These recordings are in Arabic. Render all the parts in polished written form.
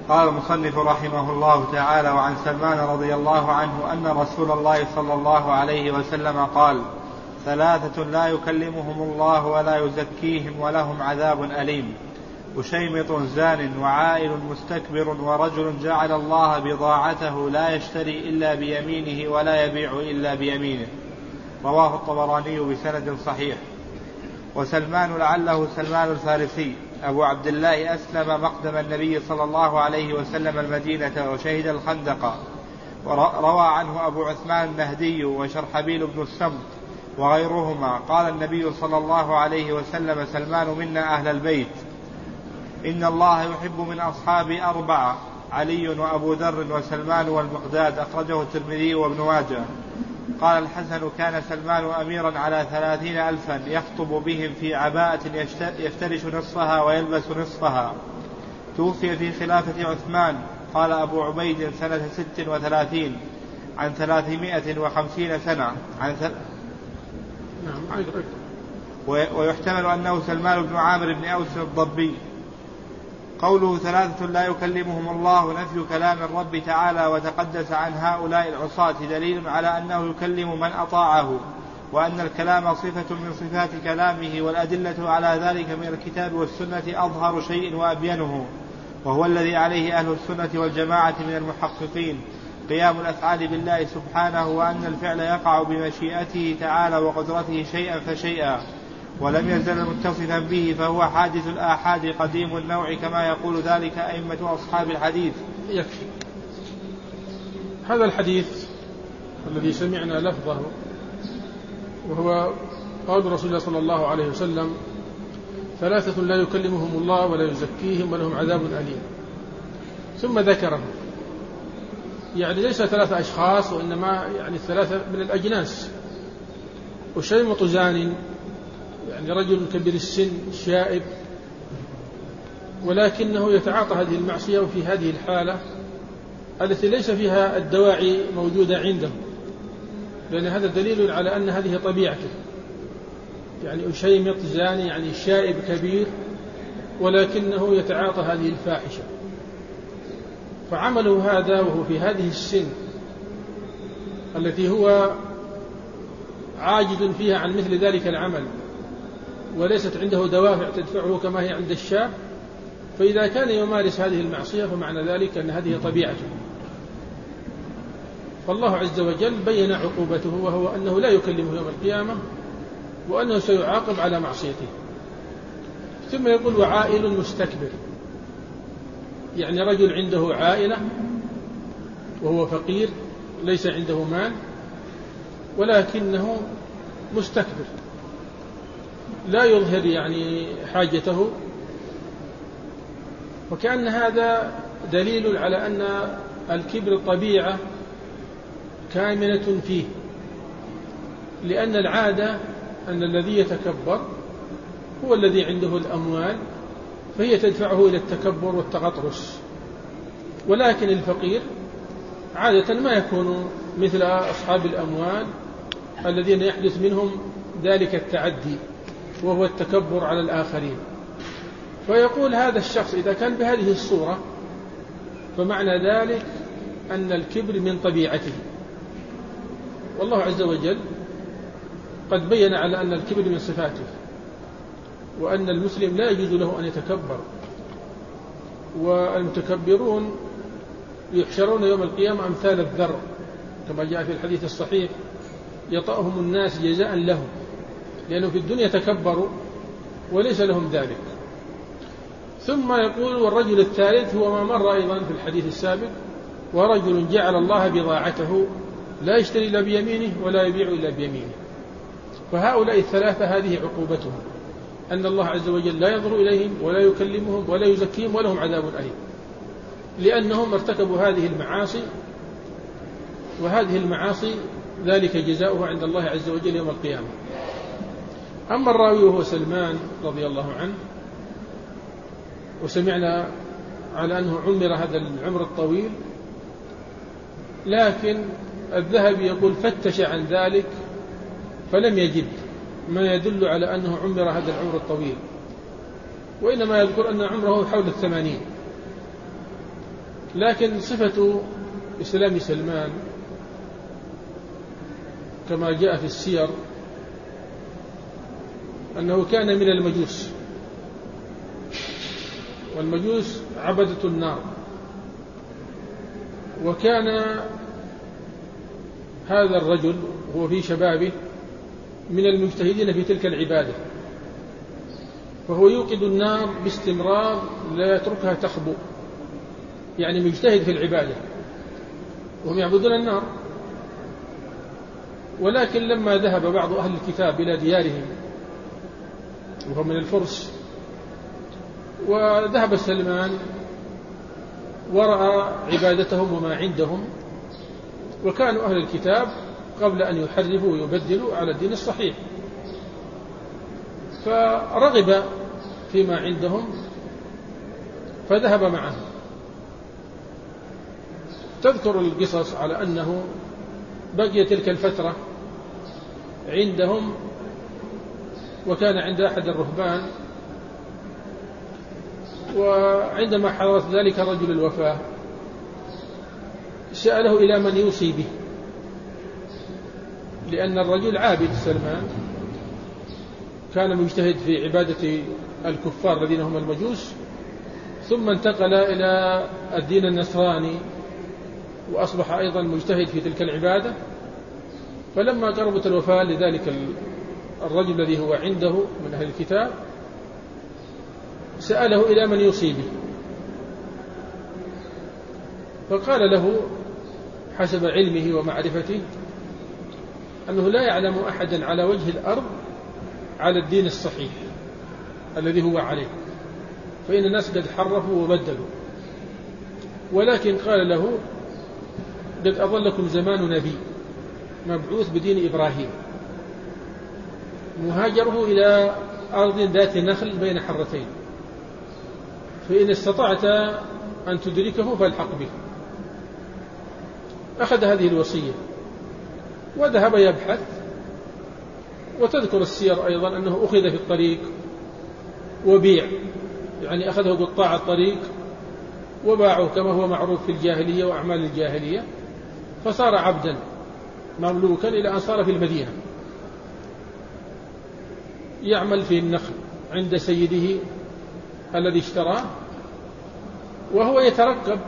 قال المصنف رحمه الله تعالى: وعن سلمان رضي الله عنه أن رسول الله صلى الله عليه وسلم قال: ثلاثة لا يكلمهم الله ولا يزكيهم ولهم عذاب أليم: وشيمط زان وعائل مستكبر ورجل جعل الله بضاعته لا يشتري إلا بيمينه ولا يبيع إلا بيمينه. رواه الطبراني بسند صحيح. وسلمان لعله سلمان الفارسي أبو عبد الله أسلم مقدم النبي صلى الله عليه وسلم المدينة وشهد الخندق. وروى عنه أبو عثمان النهدي وشرحبيل بن السمط وغيرهما قال النبي صلى الله عليه وسلم: سلمان منا أهل البيت. إن الله يحب من أصحابي أربعة: علي وأبو ذر وسلمان والمقداد. أخرجه الترمذي وابن ماجه. قال الحسن: كان سلمان أميرا على 30,000 يخطب بهم في عباءة يفترش نصفها ويلبس نصفها. توفي في خلافة عثمان. قال أبو عبيد: سنة 36 عن 350 سنة ويحتمل أنه سلمان بن عامر بن أوس الضبي. قوله: ثلاثة لا يكلمهم الله نفي كلام الرب تعالى وتقدس عن هؤلاء العصاة دليل على أنه يكلم من أطاعه، وأن الكلام صفة من صفات كلامه، والأدلة على ذلك من الكتاب والسنة أظهر شيء وأبينه، وهو الذي عليه أهل السنة والجماعة من المحققين: قيام الأفعال بالله سبحانه، وأن الفعل يقع بمشيئته تعالى وقدرته شيئا فشيئا، ولم يزل متصفا به، فهو حادث الآحاد قديم النوع كما يقول ذلك أئمة أصحاب الحديث. يكفي هذا الحديث الذي سمعنا لفظه، وهو قول رسول الله صلى الله عليه وسلم: ثلاثة لا يكلمهم الله ولا يزكيهم ولهم عذاب أليم. ثم ذكره، يعني ليس 3 أشخاص، وإنما يعني 3 من الأجناس. وشيمط زان، يعني رجل كبير السن شائب، ولكنه يتعاطى هذه المعصية وفي هذه الحالة التي ليس فيها الدواعي موجودة عنده، لأن هذا دليل على أن هذه طبيعته. يعني شيمط زان يعني شائب كبير، ولكنه يتعاطى هذه الفاحشة. فعمله هذا وهو في هذه السن التي هو عاجز فيها عن مثل ذلك العمل، وليست عنده دوافع تدفعه كما هي عند الشاب، فإذا كان يمارس هذه المعصية فمعنى ذلك أن هذه طبيعته. فالله عز وجل بين عقوبته، وهو أنه لا يكلمه يوم القيامة، وأنه سيعاقب على معصيته. ثم يقول: وعائل مستكبر، يعني رجل عنده عائلة وهو فقير ليس عنده مال، ولكنه مستكبر لا يظهر يعني حاجته. وكأن هذا دليل على أن الكبر طبيعة كامنة فيه، لأن العادة أن الذي يتكبر هو الذي عنده الأموال، فهي تدفعه إلى التكبر والتغطرس. ولكن الفقير عادة ما يكون مثل أصحاب الأموال الذين يحدث منهم ذلك التعدي، وهو التكبر على الآخرين. فيقول هذا الشخص إذا كان بهذه الصورة فمعنى ذلك أن الكبر من طبيعته. والله عز وجل قد بين على أن الكبر من صفاته، وأن المسلم لا يجوز له أن يتكبر. والمتكبرون يحشرون يوم القيامة أمثال الذر، كما جاء في الحديث الصحيح: يطأهم الناس جزاء لهم، لأنه في الدنيا تكبروا وليس لهم ذلك. ثم يقول: والرجل الثالث هو ما مر أيضا في الحديث السابق: ورجل جعل الله بضاعته لا يشتري إلا بيمينه ولا يبيع إلا بيمينه. فهؤلاء الثلاثة هذه عقوبتهم، أن الله عز وجل لا ينظر إليهم ولا يكلمهم ولا يزكيهم ولهم عذاب أليم، لأنهم ارتكبوا هذه المعاصي، وهذه المعاصي ذلك جزاؤها عند الله عز وجل يوم القيامة. أما الراوي وهو سلمان رضي الله عنه، وسمعنا على أنه عمر هذا العمر الطويل، لكن الذهبي يقول: فتش عن ذلك فلم يجد ما يدل على أنه عمر هذا العمر الطويل، وإنما يذكر أن عمره حول 80. لكن صفة إسلام سلمان كما جاء في السير أنه كان من المجوس، والمجوس عبدة النار، وكان هذا الرجل هو في شبابه من المجتهدين في تلك العبادة، فهو يوقد النار باستمرار لا يتركها تخبو، يعني مجتهد في العبادة وهم يعبدون النار. ولكن لما ذهب بعض أهل الكتاب إلى ديارهم وهم من الفرس، وذهب سلمان ورأى عبادتهم وما عندهم، وكانوا أهل الكتاب قبل أن يحرفوا ويبدلوا على الدين الصحيح، فرغب فيما عندهم فذهب معهم. تذكر القصص على أنه بقي تلك الفترة عندهم، وكان عند أحد الرهبان، وعندما حضرت ذلك رجل الوفاة سأله إلى من يوصي به، لأن الرجل عابد سلمان كان مجتهد في عبادة الكفار الذين هم المجوس، ثم انتقل إلى الدين النصراني وأصبح أيضا مجتهد في تلك العبادة. فلما قربت الوفاة لذلك الرجل الذي هو عنده من أهل الكتاب سأله إلى من يوصي به، فقال له حسب علمه ومعرفته أنه لا يعلم أحدا على وجه الأرض على الدين الصحيح الذي هو عليه، فإن الناس قد حرفوا وبدلوا، ولكن قال له قد أظلكم زمان نبي مبعوث بدين إبراهيم مهاجره إلى أرض ذات نخل بين حرتين، فإن استطعت أن تدركه فالحق به. أخذ هذه الوصية وذهب يبحث. وتذكر السير أيضا أنه أخذ في الطريق وبيع، يعني أخذه قطاع الطريق وباعه كما هو معروف في الجاهلية وأعمال الجاهلية، فصار عبدا مملوكا إلى أن صار في المدينة يعمل في النخل عند سيده الذي اشتراه، وهو يترقب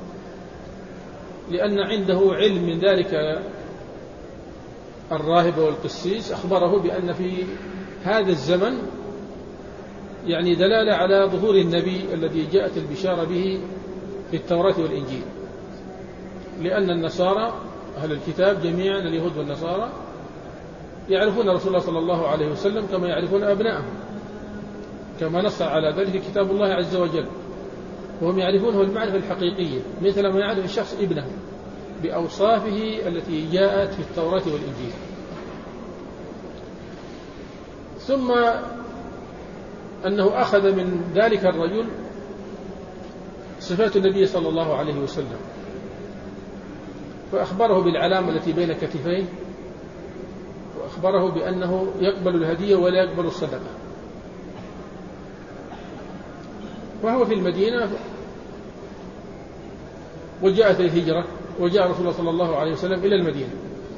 لأن عنده علم من ذلك الراهب والقسيس، أخبره بأن في هذا الزمن يعني دلالة على ظهور النبي الذي جاءت البشارة به في التوراة والإنجيل، لأن النصارى أهل الكتاب جميعا اليهود والنصارى يعرفون رسول الله صلى الله عليه وسلم كما يعرفون أبنائهم، كما نص على ذلك كتاب الله عز وجل، وهم يعرفونه المعرفة الحقيقية مثل ما يعرف الشخص ابنه بأوصافه التي جاءت في التوراة والإنجيل. ثم أنه أخذ من ذلك الرجل صفات النبي صلى الله عليه وسلم، فأخبره بالعلامة التي بين كتفيه، وأخبره بأنه يقبل الهدية ولا يقبل الصدقة. وهو في المدينة وجاءت الهجرة، وجاء رسول الله صلى الله عليه وسلم إلى المدينة،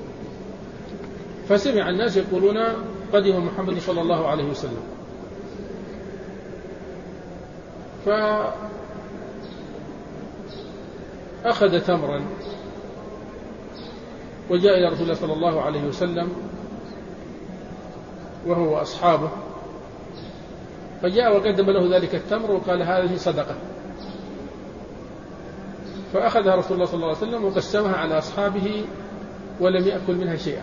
فسمع الناس يقولون قدم محمد صلى الله عليه وسلم، فأخذ تمرا وجاء إلى رسول الله صلى الله عليه وسلم وهو أصحابه، فجاء وقدم له ذلك التمر وقال هذه صدقة، فأخذها رسول الله صلى الله عليه وسلم وقسمها على أصحابه ولم يأكل منها شيئا،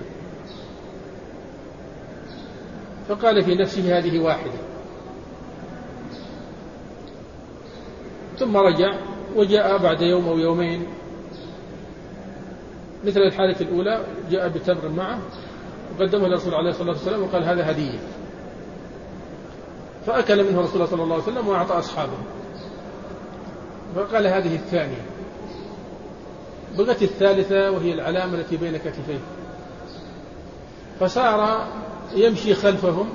فقال في نفسه هذه واحدة، ثم رجع وجاء بعد يوم أو يومين مثل الحالة الأولى، جاء بتمر معه وقدمه لرسول الله عليه الصلاة والسلام وقال هذا هدية، فأكل منه رسول الله صلى الله عليه وسلم وأعطى أصحابه، فقال هذه الثانية، بقت الثالثة وهي العلامة التي بين كتفيه، فصار يمشي خلفهم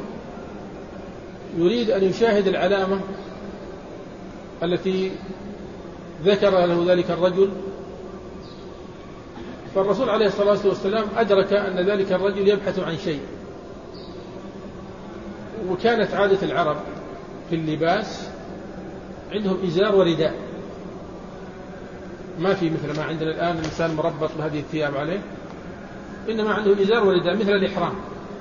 يريد أن يشاهد العلامة التي ذكر له ذلك الرجل، فالرسول عليه الصلاة والسلام أدرك أن ذلك الرجل يبحث عن شيء. وكانت عادة العرب في اللباس عندهم إزار ورداء، ما في مثل ما عندنا الآن الإنسان مربط بهذه الثياب عليه، إنما عنده إزار ورداء مثل الإحرام.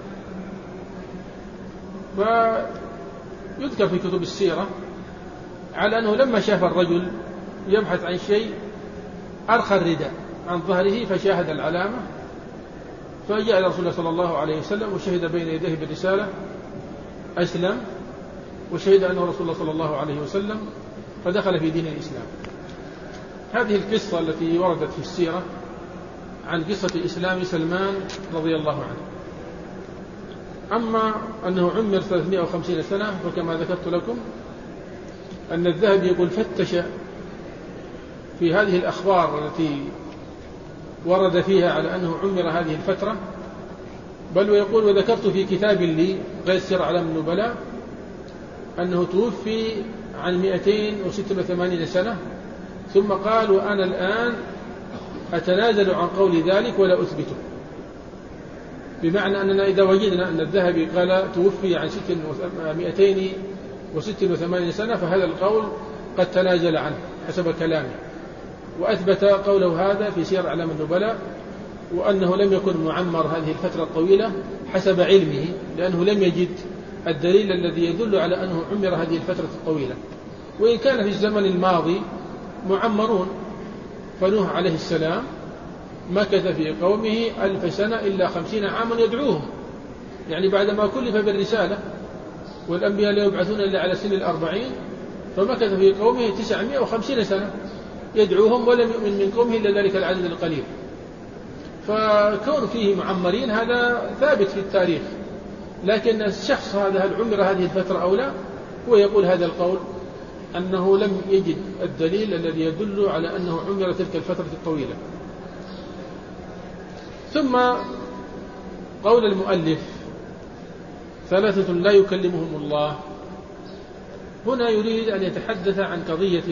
فيذكر في كتب السيرة على أنه لما شاف الرجل يبحث عن شيء أرخى الرداء عن ظهره فشاهد العلامة، فجاء إلى رسول الله صلى الله عليه وسلم وشهد بين يديه بالرسالة، أسلم وشهد أنه رسول الله صلى الله عليه وسلم، فدخل في دين الإسلام. هذه القصة التي وردت في السيرة عن قصة إسلام سلمان رضي الله عنه. أما أنه عمر 350 سنة فكما ذكرت لكم أن الذهبي يقول فتش في هذه الأخبار التي ورد فيها على أنه عمر هذه الفترة، بل ويقول وذكرت في كتاب لي غير سير أعلام النبلاء أنه توفي عن 286 سنة، ثم قال وأنا الآن أتنازل عن قول ذلك ولا أثبته. بمعنى أننا إذا وجدنا أن الذهبي قال توفي عن 286 سنة فهذا القول قد تنازل عنه حسب كلامه، وأثبت قوله هذا في سير أعلام النبلاء، وأنه لم يكن معمر هذه الفترة الطويلة حسب علمه، لأنه لم يجد الدليل الذي يدل على أنه عمر هذه الفترة الطويلة. وإن كان في الزمن الماضي معمرون، فنوح عليه السلام مكث في قومه 1000 سنة إلا 50 عاما يدعوهم، يعني بعدما كلف بالرسالة، والأنبياء لا يبعثون إلا على سن 40، فمكث في قومه 950 سنة يدعوهم ولم يؤمن من قومه إلا ذلك العدد القليل. فكون فيه معمرين هذا ثابت في التاريخ، لكن الشخص هذا هل عمر هذه الفترة أو لا، هو يقول هذا القول أنه لم يجد الدليل الذي يدل على أنه عمر تلك الفترة الطويلة. ثم قول المؤلف 3 لا يكلمهم الله، هنا يريد أن يتحدث عن قضية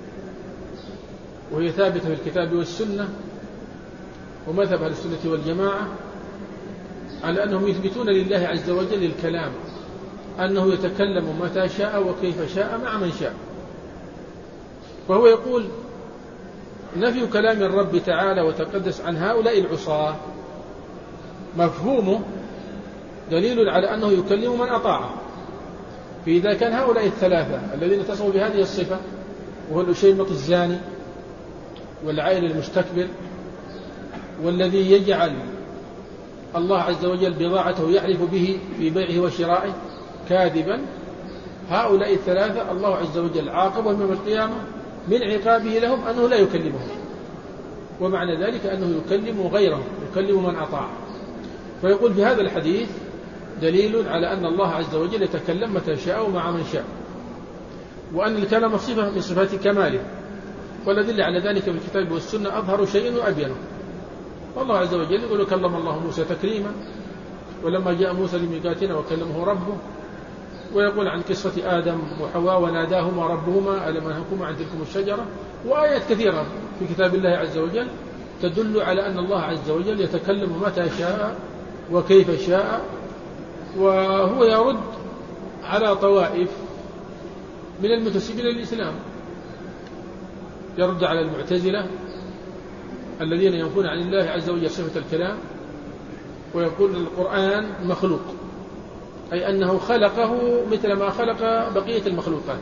وهي ثابتة في الكتاب والسنة ومذهب أهل السنة والجماعة، على أنهم يثبتون لله عز وجل الكلام، أنه يتكلم متى شاء وكيف شاء مع من شاء. فهو يقول نفي كلام الرب تعالى وتقدس عن هؤلاء العصاة مفهومه دليل على أنه يكلم من أطاعه. فإذا كان هؤلاء الثلاثة الذين اتصفوا بهذه الصفة، وهو الأشيمط الزاني والعائل المستكبر والذي يجعل الله عز وجل بضاعته يحلف به في بيعه وشرائه كاذبا، هؤلاء الثلاثة الله عز وجل عاقبهم يوم القيامة من عقابه لهم أنه لا يكلمهم، ومعنى ذلك أنه يكلم غيرهم، يكلم من أطاع. فيقول في هذا الحديث دليل على أن الله عز وجل يتكلم متى شاء ومع من شاء، وأن الكلام صفة من صفات كماله، والأدلة على ذلك في الكتاب والسنة أظهر شيء وأبينه. والله عز وجل يقول كلم الله موسى تكليما، ولما جاء موسى لميقاتنا وكلمه ربه، ويقول عن قصة آدم وحواء وناداهما ربهما ألم أنهكما عن تلكم الشجرة، وآيات كثيرة في كتاب الله عز وجل تدل على أن الله عز وجل يتكلم متى شاء وكيف شاء. وهو يرد على طوائف من المنتسبين للإسلام، يرد على المعتزلة الذين ينفون عن الله عز وجل صفة الكلام، ويقول القرآن مخلوق، أي أنه خلقه مثل ما خلق بقية المخلوقات.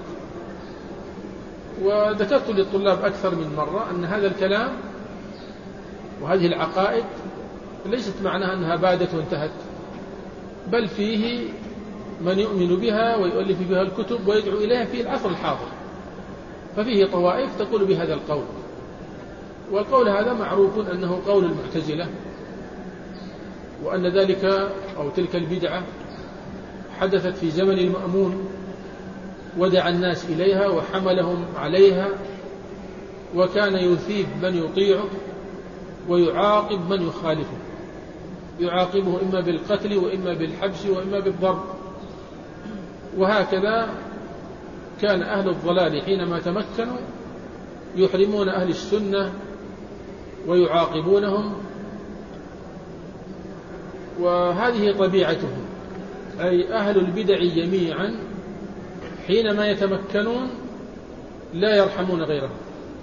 وذكرت للطلاب أكثر من مرة أن هذا الكلام وهذه العقائد ليست معناها أنها بادت وانتهت، بل فيه من يؤمن بها ويؤلف بها الكتب ويدعو إليها في العصر الحاضر. ففيه طوائف تقول بهذا القول، والقول هذا معروف أنه قول المعتزلة، وأن ذلك أو تلك البدعة حدثت في زمن المأمون ودعا الناس إليها وحملهم عليها، وكان يثيب من يطيعه ويعاقب من يخالفه، يعاقبه إما بالقتل وإما بالحبس وإما بالضرب. وهكذا كان أهل الضلال حينما تمكنوا يحرمون أهل السنة ويعاقبونهم، وهذه طبيعتهم، أي أهل البدع جميعا حينما يتمكنون لا يرحمون غيرهم.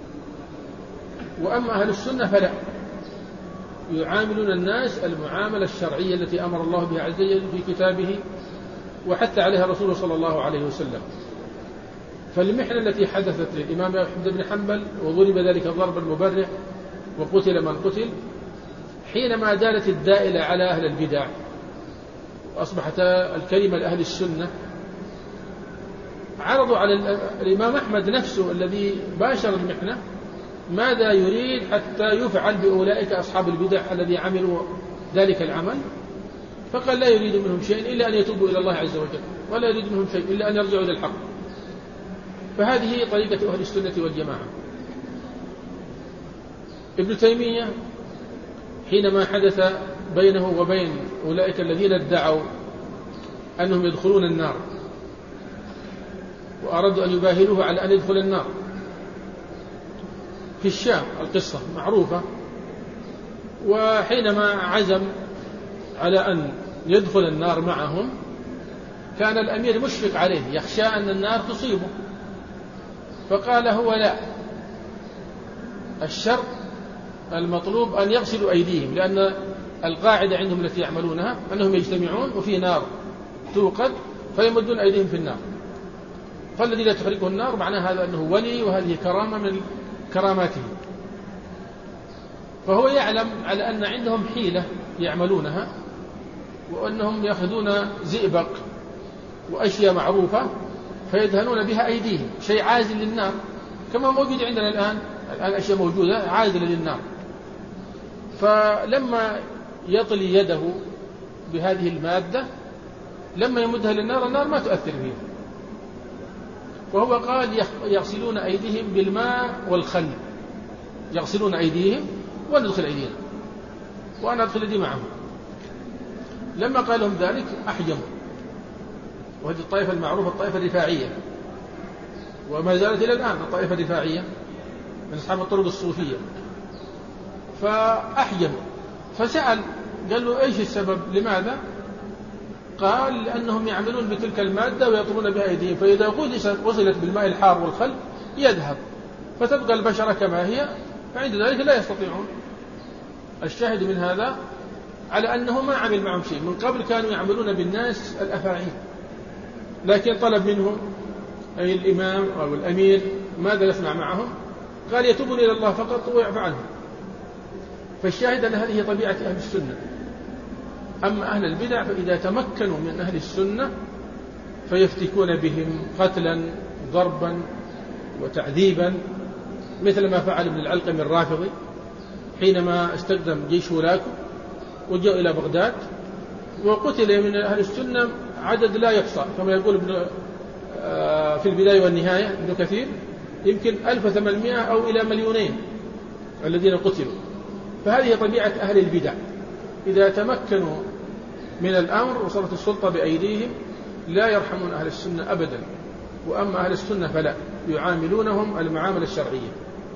وأما أهل السنة فلا، يعاملون الناس المعاملة الشرعية التي أمر الله بها عز وجل في كتابه وحتى عليها رسوله صلى الله عليه وسلم. فالمحنة التي حدثت للإمام أحمد بن حنبل وضرب ذلك ضربا مبرح وقتل من قتل، حينما دالت الدائلة على أهل البدع وأصبحت الكلمة لأهل السنة، عرضوا على الإمام أحمد نفسه الذي باشر المحنة ماذا يريد حتى يفعل بأولئك أصحاب البدع الذي عملوا ذلك العمل، فقال لا يريد منهم شيء إلا أن يتوبوا إلى الله عز وجل، ولا يريد منهم شيء إلا أن يرجعوا إلى الحق. فهذه طريقة أهل السنة والجماعة. ابن تيمية حينما حدث بينه وبين أولئك الذين ادعوا أنهم يدخلون النار وأرادوا أن يباهلوه على أن يدخل النار في الشام، القصة معروفة، وحينما عزم على أن يدخل النار معهم كان الأمير مشفق عليه، يخشى أن النار تصيبه، فقال هو لا، الشر المطلوب أن يغسلوا أيديهم، لأن القاعدة عندهم التي يعملونها أنهم يجتمعون وفي نار توقد فيمدون أيديهم في النار، فالذي لا تحرقه النار معناه هذا أنه ولي وهذه كرامة من كراماته. فهو يعلم على أن عندهم حيلة يعملونها، وأنهم يأخذون زئبق وأشياء معروفة فيدهنون بها أيديهم، شيء عازل للنار كما موجود عندنا الآن أشياء موجودة عازلة للنار. فلما يطلي يده بهذه المادة لما يمدها للنار النار ما تؤثر فيه. وهو قال يغسلون أيديهم بالماء والخل، يغسلون أيديهم وندخل أيدينا وأنا أدخل يدي معهم. لما قال لهم ذلك أحجموا، وهذه الطائفة المعروفة الطائفة الرفاعية، وما زالت إلى الآن الطائفة الرفاعية من أصحاب الطرق الصوفية. فأحجموا، فسأل قال له إيش السبب لماذا؟ قال لأنهم يعملون بتلك المادة ويطلون بها أيديهم، فإذا وصلت بالماء الحار والخل يذهب فتبقى البشرة كما هي، فعند ذلك لا يستطيعون. الشاهد من هذا على أنه ما عمل معهم شيء، من قبل كانوا يعملون بالناس الأفاعيل، لكن طلب منهم أي الإمام أو الأمير ماذا يصنع معهم؟ قال يتوبون إلى الله فقط ويعفى عنهم. فالشاهد أن هذه طبيعة أهل السنة. أما أهل البدع فإذا تمكنوا من أهل السنة فيفتكون بهم قتلا ضربا وتعذيبا، مثل ما فعل ابن العلقم الرافضي حينما استخدم جيش هولاكو وجاء إلى بغداد، وقتل من أهل السنة عدد لا يحصى، كما يقول ابن في البداية والنهاية ابن كثير، يمكن 1800 أو إلى 2,000,000 الذين قتلوا. فهذه طبيعة أهل البدع، إذا تمكنوا من الأمر وصلت السلطة بأيديهم لا يرحمون أهل السنة أبدا. وأما أهل السنة فلا، يعاملونهم المعاملة الشرعية.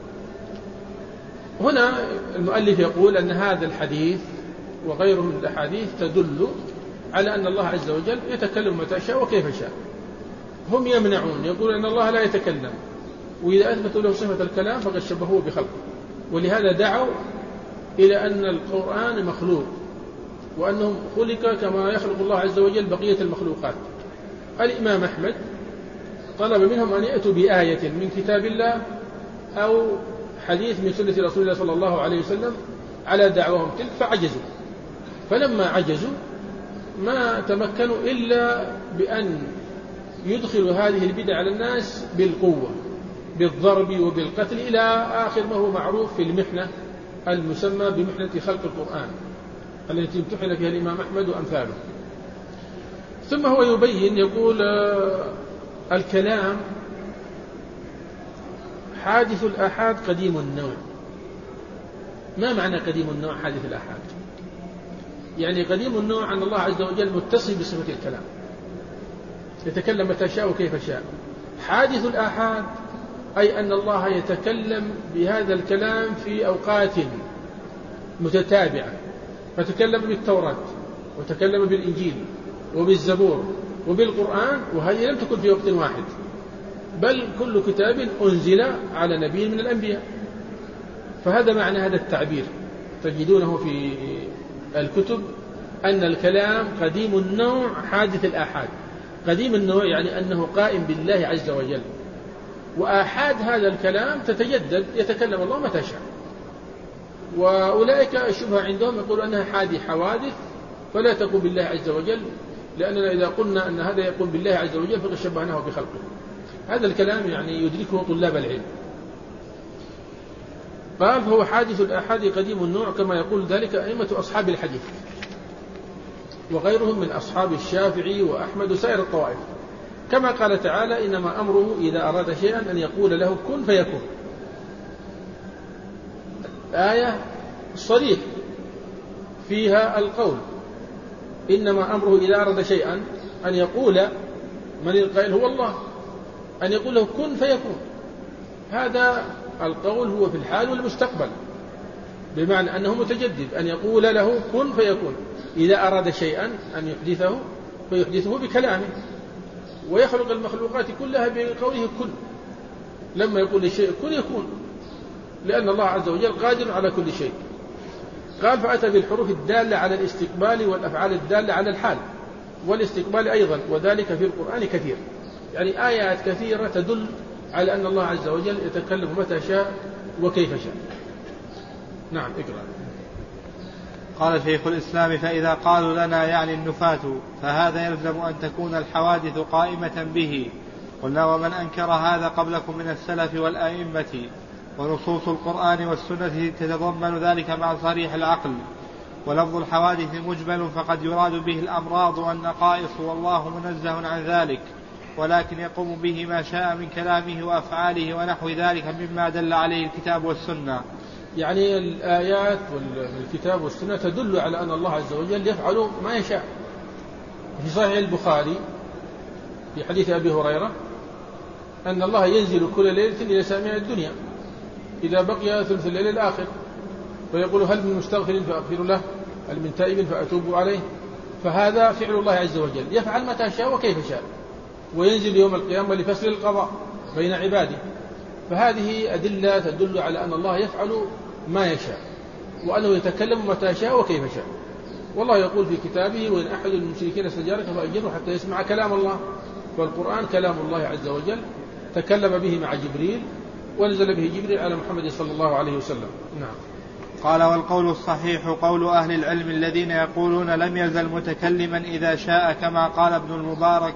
هنا المؤلف يقول أن هذا الحديث وغيره من الأحاديث تدل على أن الله عز وجل يتكلم متى شاء وكيف شاء. هم يمنعون، يقول أن الله لا يتكلم، وإذا أثبتوا له صفة الكلام فقد شبهوه بخلقه، ولهذا دعوا إلى أن القرآن مخلوق وأنه خلق كما يخلق الله عز وجل بقية المخلوقات. الإمام أحمد طلب منهم أن يأتوا بآية من كتاب الله أو حديث من سنة رسول الله صلى الله عليه وسلم على دعوهم تلك، فعجزوا. فلما عجزوا ما تمكنوا إلا بأن يدخلوا هذه البدع على الناس بالقوة، بالضرب وبالقتل، إلى آخر ما هو معروف في المحنة المسمى بمحنة خلق القرآن التي امتحن فيها الإمام أحمد وأمثاله. ثم هو يبين يقول الكلام حادث الآحاد قديم النوع. ما معنى قديم النوع حادث الآحاد؟ يعني قديم النوع أن الله عز وجل متصف بصفة الكلام، يتكلم متى شاء وكيف شاء. حادث الآحاد أي أن الله يتكلم بهذا الكلام في أوقات متتابعة، فتكلم بالتوراة وتكلم بالإنجيل وبالزبور وبالقرآن، وهذه لم تكن في وقت واحد، بل كل كتاب أنزل على نبي من الأنبياء. فهذا معنى هذا التعبير، تجدونه في الكتب أن الكلام قديم النوع حادث الآحاد. قديم النوع يعني أنه قائم بالله عز وجل، وآحاد هذا الكلام تتجدد، يتكلم الله متى شاء. وأولئك الشبهة عندهم يقول أنها حوادث فلا تقوم بالله عز وجل، لأننا إذا قلنا أن هذا يقوم بالله عز وجل فقد شبهناه بخلقه. هذا الكلام يعني يدركه طلاب العلم. قال فهو حادث الآحاد قديم النوع، كما يقول ذلك أئمة أصحاب الحديث وغيرهم من أصحاب الشافعي وأحمد وسائر الطوائف، كما قال تعالى إنما أمره إذا أراد شيئا أن يقول له كن فيكون. آية صريح فيها القول إنما أمره إذا أراد شيئا أن يقول، من القائل هو الله، أن يقول له كن فيكون. هذا القول هو في الحال والمستقبل، بمعنى أنه متجدد، أن يقول له كن فيكون. إذا أراد شيئا أن يحدثه فيحدثه بكلامه، ويخلق المخلوقات كلها بقوله كن. لما يقول الشيء كن يكون، لأن الله عز وجل قادر على كل شيء. قال فأتى بالحروف الدالة على الاستقبال والأفعال الدالة على الحال والاستقبال أيضا، وذلك في القرآن كثير، يعني آيات كثيرة تدل على أن الله عز وجل يتكلم متى شاء وكيف شاء. نعم اقرأ. قال شيخ الإسلام فإذا قالوا لنا يعني النفاة فهذا يلزم أن تكون الحوادث قائمة به. قلنا ومن أنكر هذا قبلكم من السلف والأئمة، ونصوص القرآن والسنة تتضمن ذلك مع صريح العقل. ولفظ الحوادث مجمل، فقد يراد به الأمراض والنقائص، والله منزه عن ذلك، ولكن يقوم به ما شاء من كلامه وأفعاله ونحو ذلك مما دل عليه الكتاب والسنة. يعني الآيات والكتاب والسنة تدل على أن الله عز وجل يفعل ما يشاء. في صحيح البخاري في حديث أبي هريرة أن الله ينزل كل ليلة إلى سماء الدنيا إذا بقي ثلث الليل الآخر، فيقول هل من مستغفر فأغفر له، هل من تائب فأتوب عليه. فهذا فعل الله عز وجل، يفعل متى شاء وكيف شاء، وينزل يوم القيامة لفصل القضاء بين عباده. فهذه أدلة تدل على أن الله يفعل ما يشاء، وأنه يتكلم متى شاء وكيف شاء. والله يقول في كتابه وإن أحد المشركين استجارك فأجره حتى يسمع كلام الله. فالقرآن كلام الله عز وجل، تكلم به مع جبريل، ونزل به جبريل على محمد صلى الله عليه وسلم. نعم. قال والقول الصحيح قول أهل العلم الذين يقولون لم يزل متكلما إذا شاء، كما قال ابن المبارك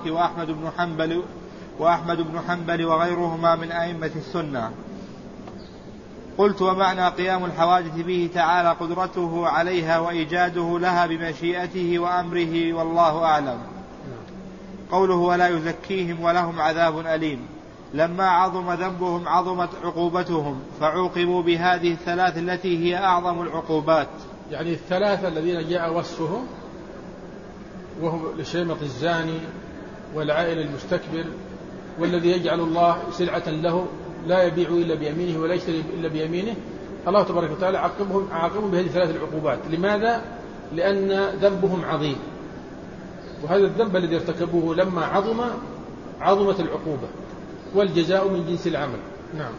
وأحمد بن حنبل وغيرهما من أئمة السنة. قلت ومعنى قيام الحوادث به تعالى قدرته عليها وإيجاده لها بمشيئته وأمره، والله أعلم. قوله ولا يزكيهم ولهم عذاب أليم، لما عظم ذنبهم عظمت عقوبتهم، فعوقبوا بهذه الثلاث التي هي أعظم العقوبات. يعني الثلاثة الذين جاء وصفهم، وهم الشيمط الزاني والعائل المستكبر والذي يجعل الله سلعة له لا يبيع إلا بيمينه ولا يشتري إلا بيمينه، الله تبارك وتعالى عاقبهم بهذه الثلاث العقوبات. لماذا؟ لأن ذنبهم عظيم، وهذا الذنب الذي ارتكبوه لما عظمت العقوبة، والجزاء من جنس العمل. نعم.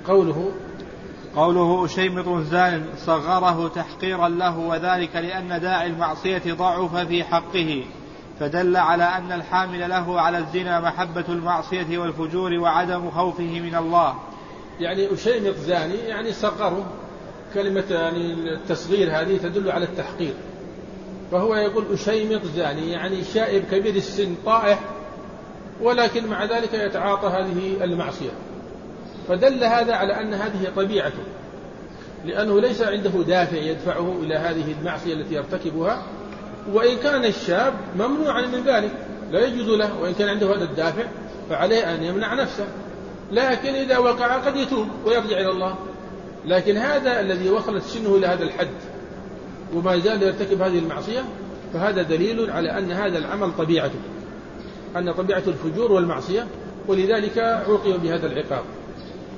قوله أشيمط زان صغره تحقيرا له، وذلك لأن داعي المعصية ضعف في حقه، فدل على أن الحامل له على الزنا محبة المعصية والفجور وعدم خوفه من الله. يعني أشيمط زاني يعني صغره، كلمة يعني التصغير هذه تدل على التحقير. فهو يقول أشيمط زاني يعني شائب كبير السن طائح، ولكن مع ذلك يتعاطى هذه المعصية، فدل هذا على أن هذه طبيعته، لأنه ليس عنده دافع يدفعه إلى هذه المعصية التي يرتكبها. وإن كان الشاب ممنوعا من ذلك لا يجوز له، وإن كان عنده هذا الدافع فعليه أن يمنع نفسه، لكن إذا وقع قد يتوب ويرجع إلى الله. لكن هذا الذي وصلت سنه إلى هذا الحد وما زال يرتكب هذه المعصية، فهذا دليل على أن هذا العمل طبيعته، أن طبيعة الفجور والمعصية، ولذلك عوقب بهذا العقاب.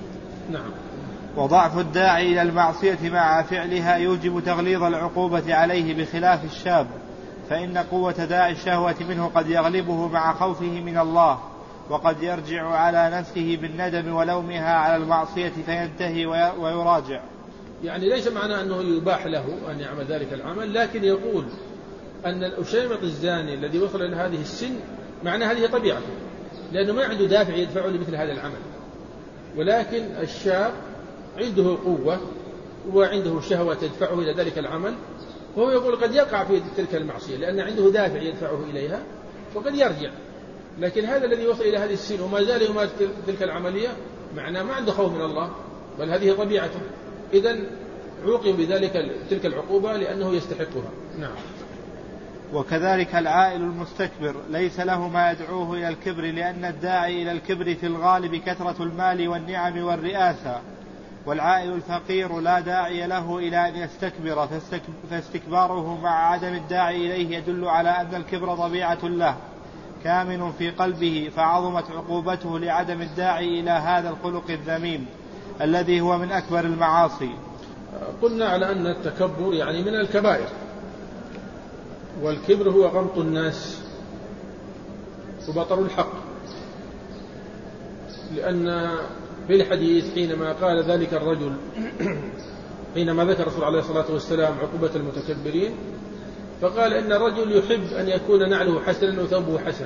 نعم. وضعف الداعي إلى المعصية مع فعلها يوجب تغليظ العقوبة عليه بخلاف الشاب، فإن قوة داعي الشهوة منه قد يغلبه مع خوفه من الله، وقد يرجع على نفسه بالندم ولومها على المعصية فينتهي ويراجع. يعني ليس معنى أنه يباح له أن يعمل ذلك العمل، لكن يقول أن الأشيمط الزاني الذي وصل إلى هذه السن معنى هذه طبيعته، لأنه ما عنده دافع يدفعه لمثل هذا العمل. ولكن الشاب عنده قوة وعنده شهوة تدفعه إلى ذلك العمل، وهو يقول قد يقع في تلك المعصية لأن عنده دافع يدفعه إليها وقد يرجع. لكن هذا الذي وصل إلى هذه السن وما زال يمارس تلك العملية معناه ما عنده خوف من الله، بل هذه طبيعته، إذن عوقب بذلك تلك العقوبة لأنه يستحقها. نعم. وكذلك العائل المستكبر ليس له ما يدعوه إلى الكبر، لأن الداعي إلى الكبر في الغالب كثرة المال والنعم والرئاسة، والعائل الفقير لا داعي له إلى أن يستكبر، فاستكباره مع عدم الداعي إليه يدل على أن الكبر طبيعة له كامن في قلبه، فعظمت عقوبته لعدم الداعي إلى هذا الخلق الذميم الذي هو من أكبر المعاصي. قلنا على أن التكبر يعني من الكبائر، والكبر هو غمط الناس وبطر الحق، لأن في الحديث حينما قال ذلك الرجل حينما ذكر الرسول عليه الصلاة والسلام عقوبة المتكبرين، فقال إن الرجل يحب أن يكون نعله حسنا وثوبه حسنا،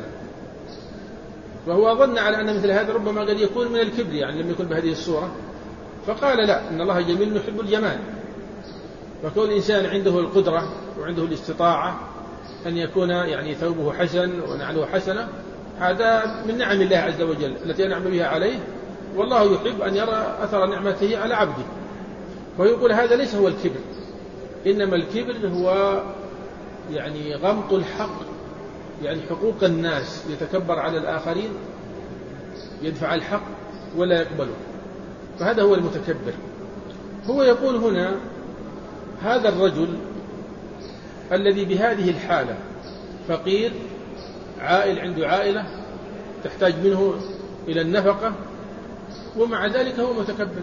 وهو ظن على أن مثل هذا ربما قد يكون من الكبر، يعني لم يكن بهذه الصورة، فقال لا، إن الله جميل يحب الجمال. فكون الإنسان عنده القدرة وعنده الاستطاعة أن يكون يعني ثوبه حسن ونعله حسنة، هذا من نعم الله عز وجل التي أنعم بها عليه، والله يحب أن يرى أثر نعمته على عبده. ويقول هذا ليس هو الكبر، إنما الكبر هو يعني غمط الحق، يعني حقوق الناس، يتكبر على الآخرين، يدفع الحق ولا يقبله، فهذا هو المتكبر. هو يقول هنا هذا الرجل الذي بهذه الحالة فقير عائل، عنده عائلة تحتاج منه إلى النفقة، ومع ذلك هو متكبر.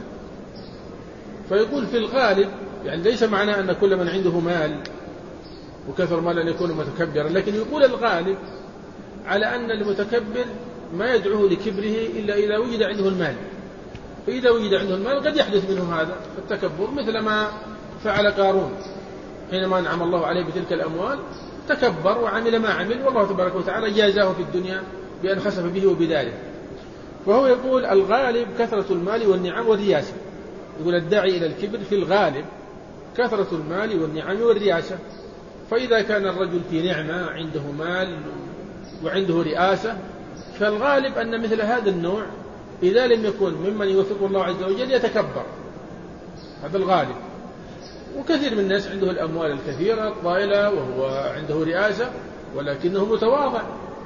فيقول في الغالب، يعني ليس معناه أن كل من عنده مال وكثر مال أن يكون متكبرا، لكن يقول الغالب على أن المتكبر ما يدعوه لكبره إلا إذا وجد عنده المال، فإذا وجد عنده المال قد يحدث منه هذا التكبر، مثل ما فعل قارون حينما أنعم الله عليه بتلك الأموال، تكبر وعمل ما عمل، والله تبارك وتعالى جازاه في الدنيا بأن خسف به وبداره. وهو يقول الغالب كثرة المال والنعم والرياسة، يقول الداعي إلى الكبر في الغالب كثرة المال والنعم والرياسة. فإذا كان الرجل في نعمة، عنده مال وعنده رئاسة، فالغالب أن مثل هذا النوع إذا لم يكن ممن يوفق الله عز وجل يتكبر، هذا الغالب. وكثير من الناس عنده الأموال الكثيرة الطائلة وهو عنده رئاسة ولكنه متواضع،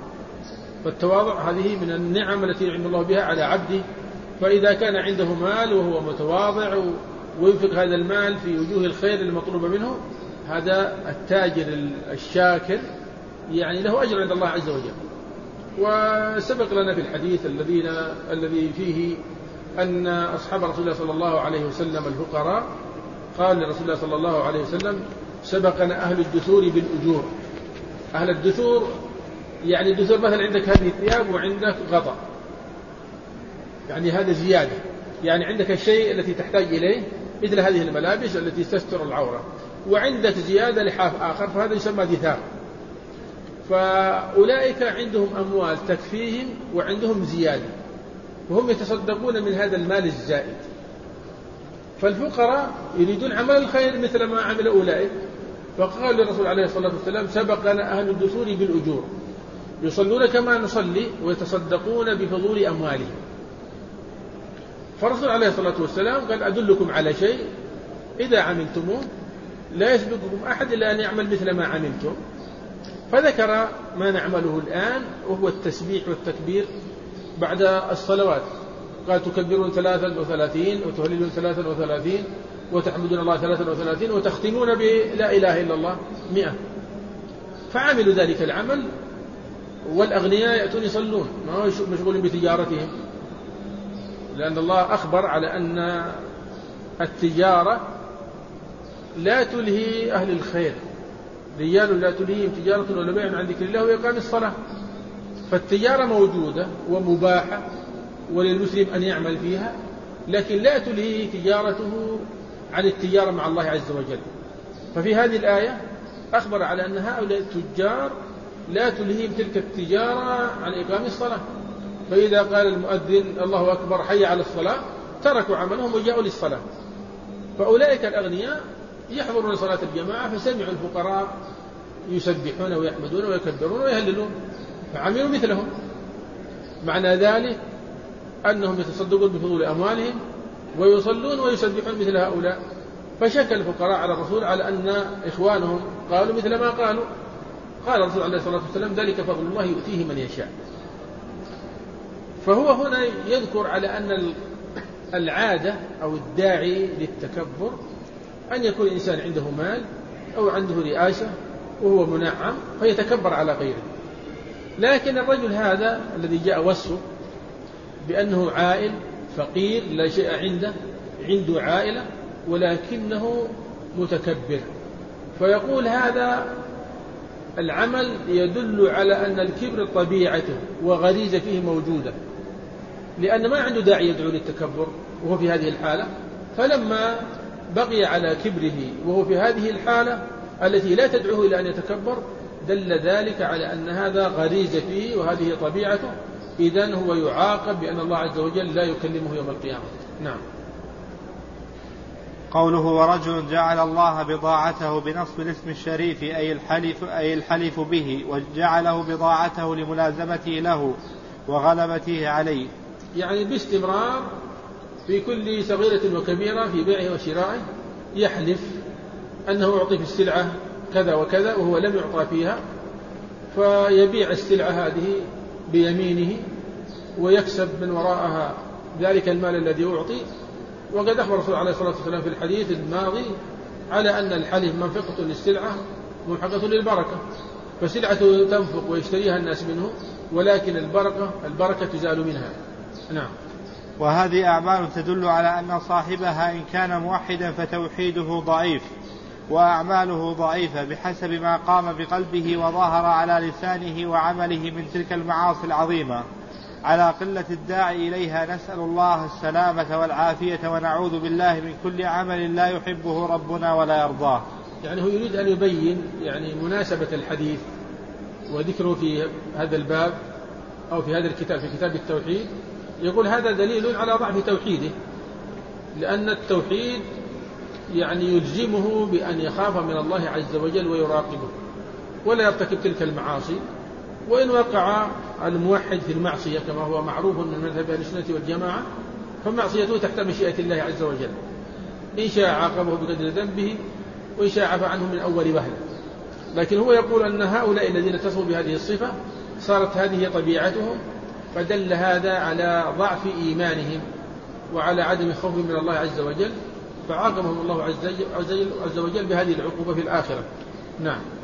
فالتواضع هذه من النعم التي ينعم الله بها على عبده. فإذا كان عنده مال وهو متواضع وينفق هذا المال في وجوه الخير المطلوب منه، هذا التاجر الشاكر يعني له أجر عند الله عز وجل. وسبق لنا في الحديث الذي فيه أن أصحاب رسول الله صلى الله عليه وسلم الفقراء قال لرسول الله صلى الله عليه وسلم سبقنا أهل الدثور بالأجور. أهل الدثور يعني الدثور مثلا عندك هذه الثياب وعندك غطاء، يعني هذا زيادة، يعني عندك الشيء التي تحتاج إليه مثل هذه الملابس التي تستر العورة، وعندك زيادة لحاف آخر، فهذا يسمى دثار. فأولئك عندهم أموال تكفيهم وعندهم زيادة، وهم يتصدقون من هذا المال الزائد. فالفقراء يريدون عمل الخير مثل ما عمل أولئك، فقال للرسول عليه الصلاة والسلام سبقنا أهل الدثور بالأجور، يصلون كما نصلي ويتصدقون بفضول أموالهم. فالرسول عليه الصلاة والسلام قال أدلكم على شيء إذا عملتموه لا يسبقكم أحد إلا أن يعمل مثل ما عملتم. فذكر ما نعمله الآن وهو التسبيح والتكبير بعد الصلوات، قال تكبرون 33 وتهللون 33 وتحمدون الله 33 وتختمون بلا إله إلا الله 100. فعملوا ذلك العمل، والأغنياء يأتون يصلون ما هو مشغولين بتجارتهم، لأن الله أخبر على أن التجارة لا تلهي أهل الخير، رجال لا تلهيهم تجارة ولا بيع عن ذكر الله وإقام الصلاة. فالتجارة موجودة ومباحة وللمسلم أن يعمل فيها، لكن لا تلهيه تجارته عن التجارة مع الله عز وجل. ففي هذه الآية أخبر على أن هؤلاء التجار لا تلهيهم تلك التجارة عن إقام الصلاة، فإذا قال المؤذن الله أكبر حي على الصلاة تركوا عملهم وجاءوا للصلاة. فأولئك الأغنياء يحضرون صلاة الجماعة فسمعوا الفقراء يسبحون ويحمدون ويكبرون ويهللون فعملوا مثلهم. معنى ذلك أنهم يتصدقون بفضول أموالهم ويصلون ويسبحون مثل هؤلاء. فشكى الفقراء على الرسول على أن إخوانهم قالوا مثل ما قالوا. قال الرسول عليه الصلاة والسلام ذلك فضل الله يؤتيه من يشاء. فهو هنا يذكر على أن العادة أو الداعي للتكبر أن يكون الإنسان عنده مال أو عنده رئاسة وهو منعم فيتكبر على غيره. لكن الرجل هذا الذي جاء وصفه بأنه عائل فقير لا شيء عنده عائلة ولكنه متكبر، فيقول هذا العمل يدل على أن الكبر طبيعته وغريزة فيه موجودة، لأن ما عنده داعي يدعو للتكبر وهو في هذه الحالة. فلما بقي على كبره وهو في هذه الحالة التي لا تدعوه إلى أن يتكبر دل ذلك على أن هذا غريزة فيه وهذه طبيعته، إذن هو يعاقب بأن الله عز وجل لا يكلمه يوم القيامة. نعم. قوله ورجل جعل الله بضاعته بنصب الاسم الشريف أي الحلف به، وجعله بضاعته لملازمته له وغلبته عليه، يعني باستمرار في كل صغيرة وكبيرة في بيعه وشرائه يحلف أنه أعطي في السلعة كذا وكذا وهو لم يعطى فيها، فيبيع السلعة هذه بيمينه ويكسب من وراءها ذلك المال الذي أعطي. وقد أخبر الرسول عليه الصلاة والسلام في الحديث الماضي على أن الحلف منفقة للسلعة ممحقة للبركة، فسلعته تنفق ويشتريها الناس منه، ولكن البركة تزال منها. نعم. وهذه أعمال تدل على أن صاحبها إن كان موحدا فتوحيده ضعيف وأعماله ضعيفة بحسب ما قام بقلبه وظهر على لسانه وعمله من تلك المعاصي العظيمة، على قلة الداعي إليها. نسأل الله السلامة والعافية ونعوذ بالله من كل عمل لا يحبه ربنا ولا يرضاه. يعني هو يريد أن يبين يعني مناسبة الحديث وذكره في هذا الباب أو في هذا الكتاب في كتاب التوحيد. يقول هذا دليل على ضعف توحيده، لأن التوحيد يعني يلزمه بأن يخاف من الله عز وجل ويراقبه ولا يرتكب تلك المعاصي. وإن وقع الموحد في المعصية كما هو معروف من مذهب أهل السنة والجماعة فمعصيته تحت مشيئة الله عز وجل، إن شاء عاقبه بقدر ذنبه وإن شاء عفى عنه من أول وهلة. لكن هو يقول أن هؤلاء الذين اتصفوا بهذه الصفة صارت هذه طبيعتهم، فدل هذا على ضعف إيمانهم وعلى عدم خوف من الله عز وجل، فعاقبهم الله عز وجل بهذه العقوبة في الآخرة. نعم.